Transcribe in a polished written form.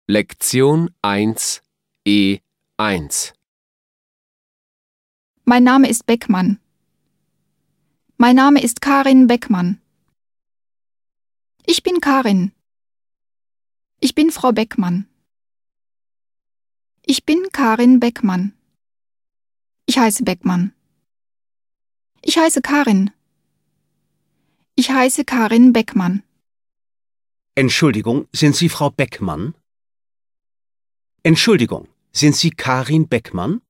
Lektion 1 E1 Mein Name ist Beckmann. Mein Name ist Karin Beckmann. Ich bin Karin. Ich bin Frau Beckmann. Ich bin Karin Beckmann. Ich heiße Beckmann. Ich heiße Karin. Ich heiße Karin Beckmann. Entschuldigung, sind Sie Frau Beckmann? Entschuldigung, sind Sie Karin Beckmann?